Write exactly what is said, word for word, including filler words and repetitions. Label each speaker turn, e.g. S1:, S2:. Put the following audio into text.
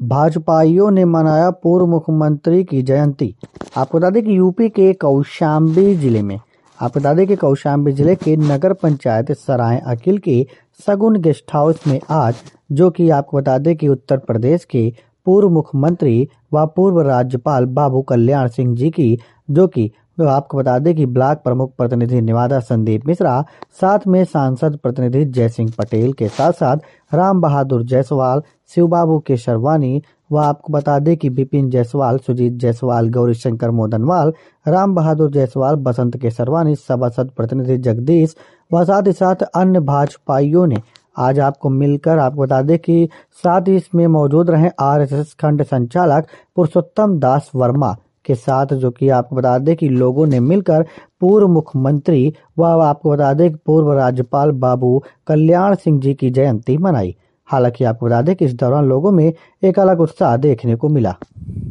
S1: भाजपाइयों ने मनाया पूर्व मुख्यमंत्री की जयंती। आपको बता दें कि यूपी के कौशाम्बी जिले में आपको बता दें कि कौशाम्बी जिले के नगर पंचायत सराय अकील के सगुन गेस्ट हाउस में आज, जो कि आपको बता दें कि उत्तर प्रदेश के पूर्व मुख्यमंत्री व पूर्व राज्यपाल बाबू कल्याण सिंह जी की, जो कि तो आपको बता दें कि ब्लॉक प्रमुख प्रतिनिधि निवादा संदीप मिश्रा, साथ में सांसद प्रतिनिधि जयसिंह पटेल के साथ साथ राम बहादुर जायसवाल, शिवबाबू केशरवानी व आपको बता दें कि विपिन जायसवाल, सुजीत जायसवाल, गौरीशंकर मोदनवाल, राम बहादुर जायसवाल, बसंत केशरवानी, सभासद प्रतिनिधि जगदीश व साथ ही साथ अन्य भाजपाइयों ने आज आपको मिलकर आपको बता दें कि साथ ही इसमें मौजूद रहे आरएसएस खंड संचालक पुरुषोत्तम दास वर्मा के साथ, जो कि आपको बता दें कि लोगों ने मिलकर पूर्व मुख्यमंत्री व आपको बता दें कि पूर्व राज्यपाल बाबू कल्याण सिंह जी की जयंती मनाई। हालांकि आपको बता दें कि इस दौरान लोगों में एक अलग उत्साह देखने को मिला।